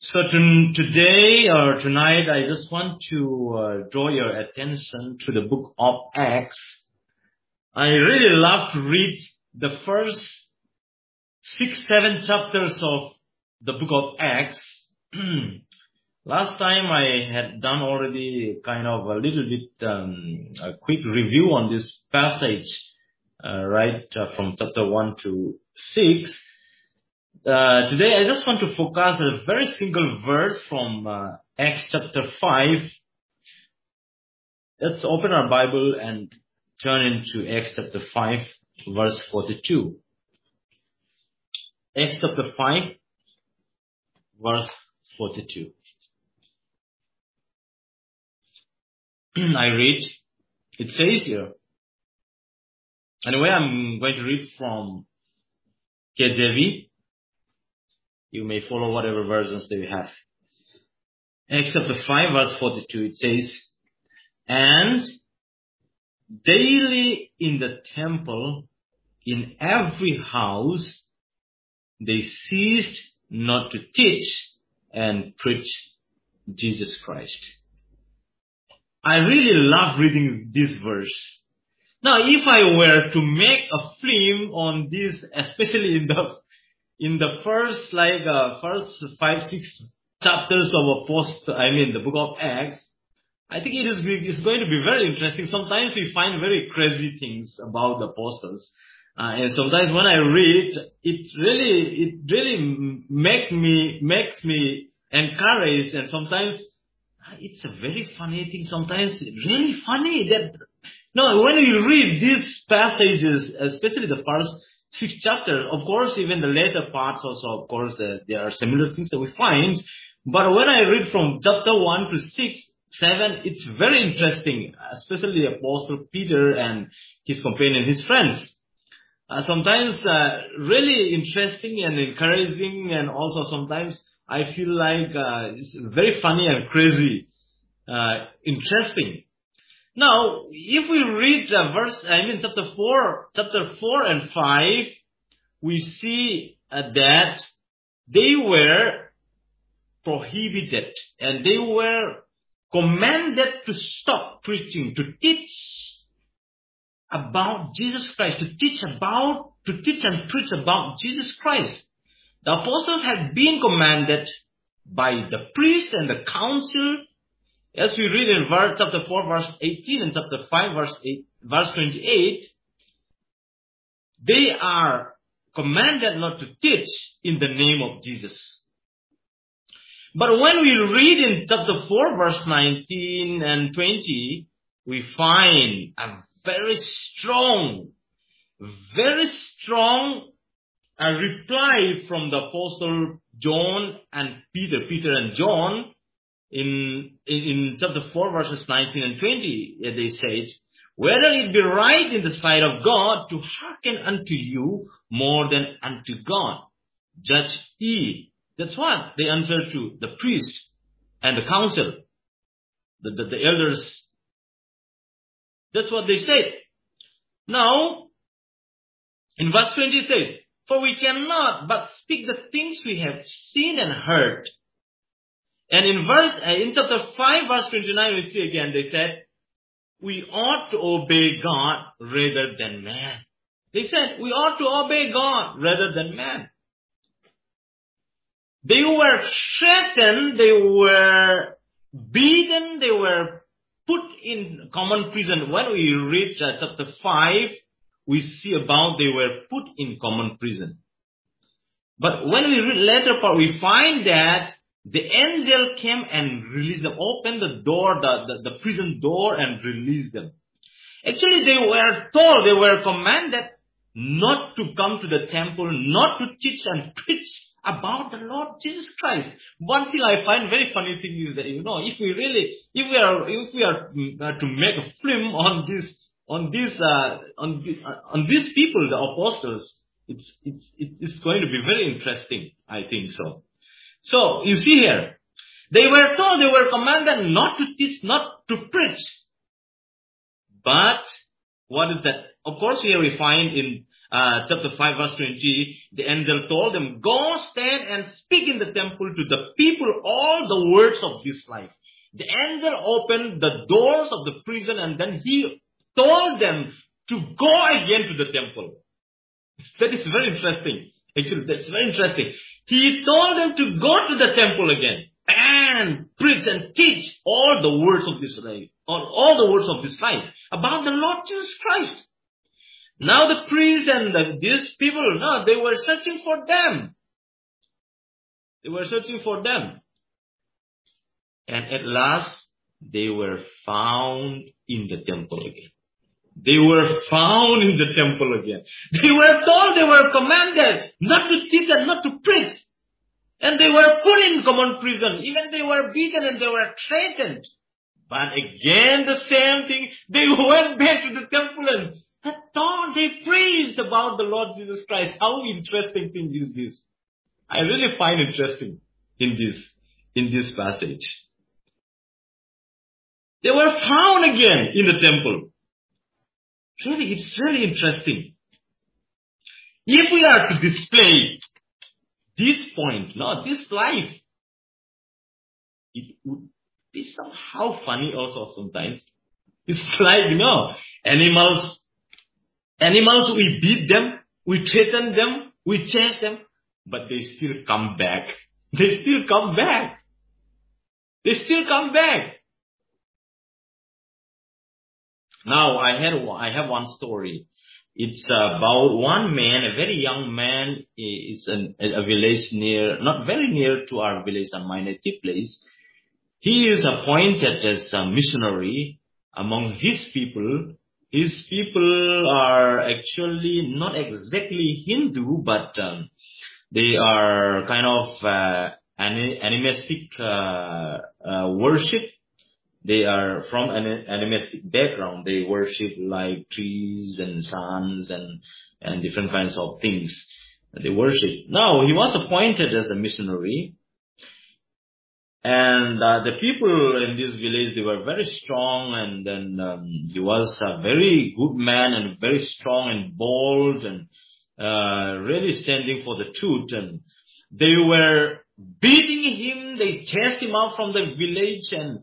Today or tonight, I just want to draw your attention to the book of Acts. I really love to read the first 6-7 chapters of the book of Acts. Last time I had done already kind of a little bit a quick review on this passage, from chapter 1 to 6. Today I just want to focus on a very single verse from Acts chapter 5. Let's open our Bible and turn into Acts chapter 5, verse 42. Acts chapter 5, verse 42. I read, it says here, anyway, I'm going to read from KJV. You may follow whatever versions that you have. Acts chapter 5, verse 42, it says, "And daily in the temple, in every house, they ceased not to teach and preach Jesus Christ." I really love reading this verse. Now, if I were to make a film on this, especially in the first 5-6 chapters of the book of Acts, I think it's going to be very interesting. Sometimes we find very crazy things about the apostles, and sometimes when I read, it really makes me encouraged, and sometimes it's a very funny thing. Sometimes really funny that when you read these passages, especially the first 6 chapters, of course, even the later parts also, of course, there are similar things that we find. But when I read from chapter 1 to 6, 7, it's very interesting, especially the Apostle Peter and his companion, his friends. Sometimes really interesting and encouraging, and also sometimes I feel like it's very funny and crazy, interesting. Now, if we read chapter 4 and 5, we see that they were prohibited and they were commanded to stop preaching, to teach about Jesus Christ, to teach and preach about Jesus Christ. The apostles had been commanded by the priest and the council. As we read in chapter 4, verse 18 and chapter 5, verse 28, they are commanded not to teach in the name of Jesus. But when we read in chapter 4, verse 19 and 20, we find a very strong reply from the apostle John and Peter and John. In chapter 4, verses 19 and 20, they said, "Whether it be right in the sight of God to hearken unto you more than unto God, judge ye." That's what they answered to the priest and the council, the elders. That's what they said. Now, in verse 20 it says, "For we cannot but speak the things we have seen and heard." And in chapter 5, verse 29, we see again, they said, "We ought to obey God rather than man." They said, we ought to obey God rather than man. They were threatened, they were beaten, they were put in common prison. When we read chapter 5, we see about they were put in common prison. But when we read later part, we find that the angel came and released them, opened the door, the prison door, and released them. Actually, they were commanded not to come to the temple, not to teach and preach about the Lord Jesus Christ. One thing I find very funny thing is that, if we are to make a film on these people, the apostles, it's going to be very interesting, I think so. So, you see here, they were commanded not to teach, not to preach. But, what is that? Of course, here we find in chapter 5 verse 20, the angel told them, go stand and speak in the temple to the people all the words of this life. The angel opened the doors of the prison and then he told them to go again to the temple. That is very interesting. Actually, that's very interesting. He told them to go to the temple again and preach and teach all the words of this life, all the words of this life about the Lord Jesus Christ. Now the priests and these people, no, they were searching for them. They were searching for them. And at last, they were found in the temple again. They were found in the temple again. They were told, they were commanded not to teach and not to preach. And they were put in common prison. Even they were beaten and they were threatened. But again the same thing. They went back to the temple and they praised about the Lord Jesus Christ. How interesting thing is this? I really find interesting in this passage. They were found again in the temple. Really, it's really interesting. If we are to display this point, this life, it would be somehow funny also sometimes. It's like, animals, we beat them, we threaten them, we chase them, but they still come back. They still come back. They still come back. Now, I have one story. It's about one man, a very young man. It's a village not very near to our village, my native place. He is appointed as a missionary among his people. His people are actually not exactly Hindu, but they are kind of animistic worship. They are from an animistic background. They worship like trees and suns and different kinds of things. They worship. Now, he was appointed as a missionary. And the people in this village, they were very strong. And then he was a very good man and very strong and bold and really standing for the truth. And they were beating him. They chased him out from the village. And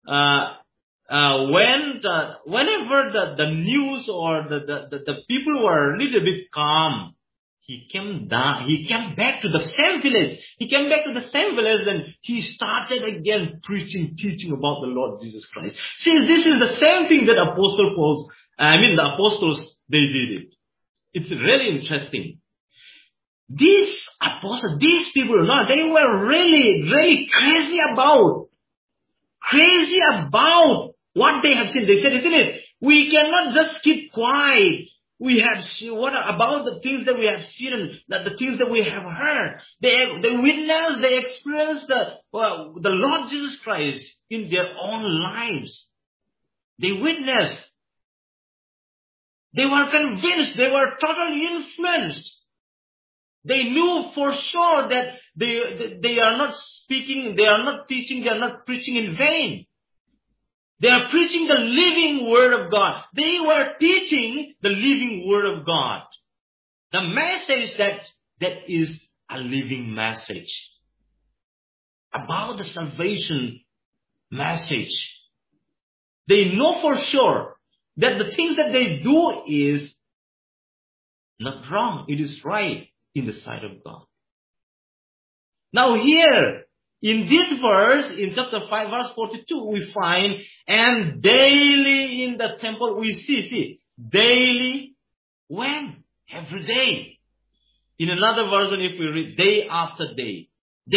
whenever the news or the people were a little bit calm, he came back to the same village. He came back to the same village and he started again teaching about the Lord Jesus Christ. See, this is the same thing that the apostles, they did it. It's really interesting. These apostles, these people, they were really, really crazy about what they have seen. They said, isn't it? We cannot just keep quiet. We have seen, what about the things that we have seen and the things that we have heard? They witnessed, they experienced the Lord Jesus Christ in their own lives. They witnessed. They were convinced. They were totally influenced. They knew for sure that they are not speaking, they are not teaching, they are not preaching in vain. They are preaching the living Word of God. They were teaching the living Word of God. The message that is a living message. About the salvation message. They know for sure that the things that they do is not wrong. It is right in the sight of God. Now here, in this verse, in chapter 5, verse 42, we find, and daily in the temple, we see, daily, when? Every day. In another version, if we read, day after day,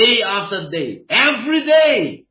every day.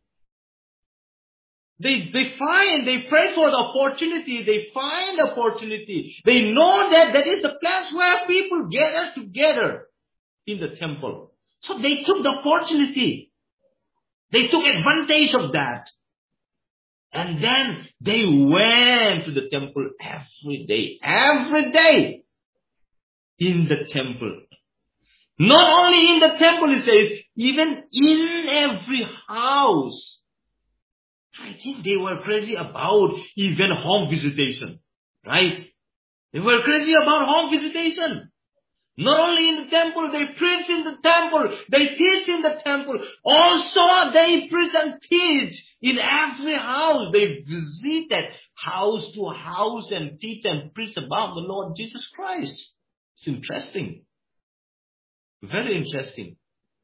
They pray for the opportunity, they find the opportunity. They know that is the place where people gather together in the temple. So they took the opportunity. They took advantage of that. And then they went to the temple every day in the temple. Not only in the temple, it says, even in every house. I think they were crazy about even home visitation, right? They were crazy about home visitation. Not only in the temple, they preach in the temple, they teach in the temple. Also, they preach and teach in every house. They visited house to house and teach and preach about the Lord Jesus Christ. It's interesting. Very interesting.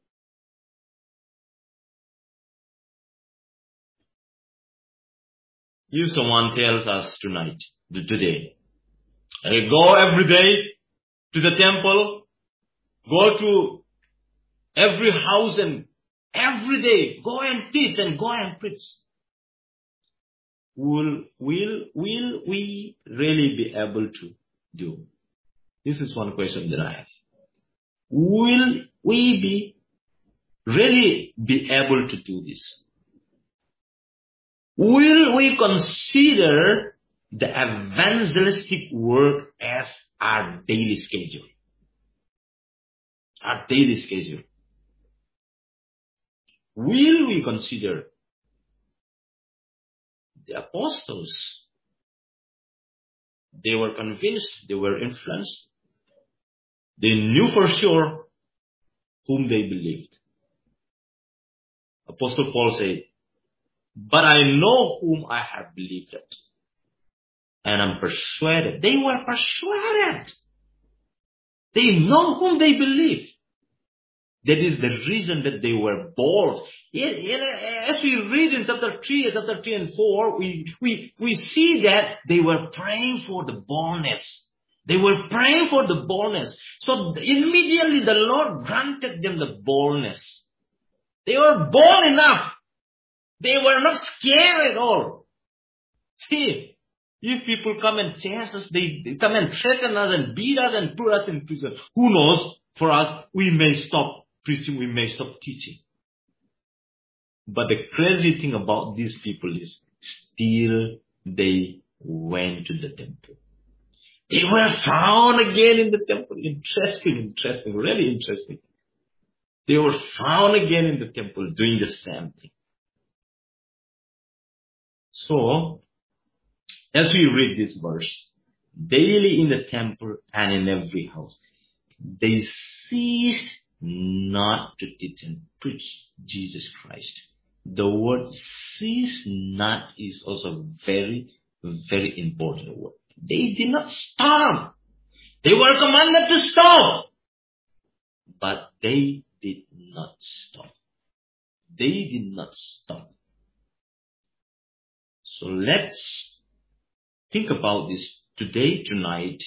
If someone tells us today, hey, go every day to the temple, go to every house and every day go and teach and go and preach. Will we really be able to do? This is one question that I have. Will we really be able to do this? Will we consider the evangelistic work as our daily schedule? Our daily schedule. Will we consider the apostles? They were convinced, they were influenced. They knew for sure whom they believed. Apostle Paul said, but I know whom I have believed, and I'm persuaded. They were persuaded. They know whom they believe. That is the reason that they were bold. As we read in chapter 3 and 4, we see that they were praying for the boldness. They were praying for the boldness. So immediately the Lord granted them the boldness. They were bold enough. They were not scared at all. See, if people come and chase us, they come and threaten us and beat us and put us in prison. Who knows? For us, we may stop preaching, we may stop teaching. But the crazy thing about these people is still they went to the temple. They were found again in the temple. Interesting, really interesting. They were found again in the temple doing the same thing. So, as we read this verse, daily in the temple and in every house, they ceased not to teach and preach Jesus Christ. The word cease not is also very, very important word. They did not stop. They were commanded to stop. But they did not stop. They did not stop. So let's think about this today, tonight.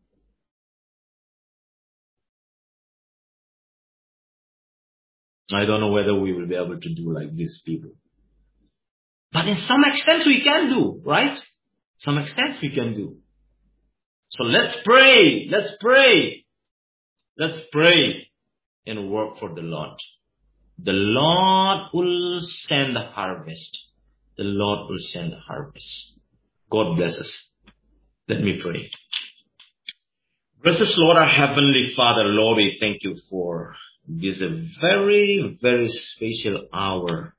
I don't know whether we will be able to do like these people. But in some extent we can do, right? Some extent we can do. So let's pray. Let's pray. Let's pray and work for the Lord. The Lord will send the harvest. The Lord will send the harvest. God bless us. Let me pray. Gracious Lord, our Heavenly Father, Lord, we thank you for this very, very special hour.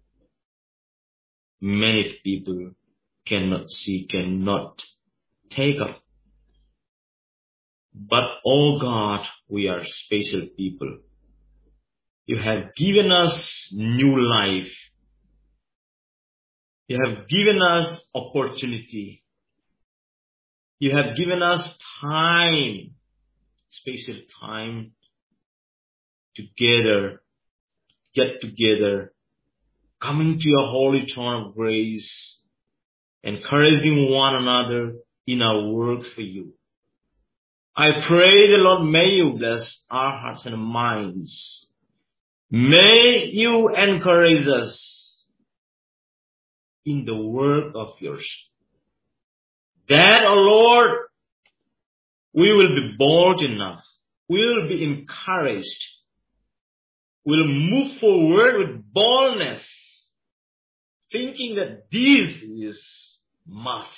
Many people cannot see, cannot take up. But, oh God, we are special people. You have given us new life. You have given us opportunity. You have given us time, special time, together, get together, coming to your holy throne of grace, encouraging one another in our works for you. I pray the Lord, may you bless our hearts and minds. May you encourage us in the work of yours. That, oh Lord, we will be bold enough. We will be encouraged. We will move forward with boldness, thinking that this is must.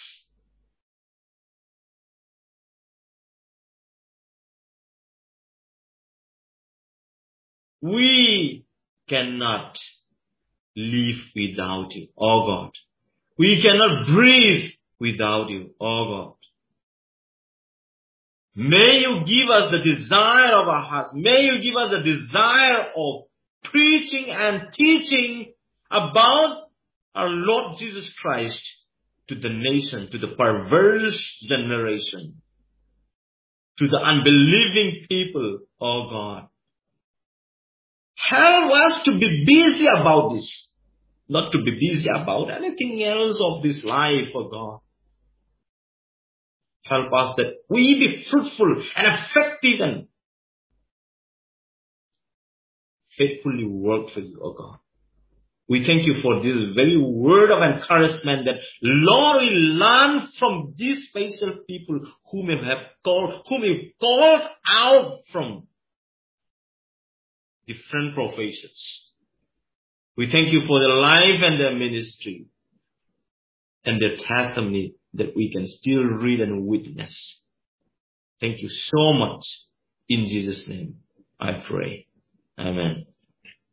We cannot live without you, oh God. We cannot breathe without you, oh God. May you give us the desire of our hearts. May you give us the desire of preaching and teaching about our Lord Jesus Christ to the nation, to the perverse generation, to the unbelieving people, oh God. Help us to be busy about this, not to be busy about anything else of this life, oh God. Help us that we be fruitful and effective and faithfully work for you, oh God. We thank you for this very word of encouragement that, Lord, we learn from these special people whom you called out from different professions. We thank you for their life and their ministry and their testimony that we can still read and witness. Thank you so much. In Jesus' name, I pray. Amen.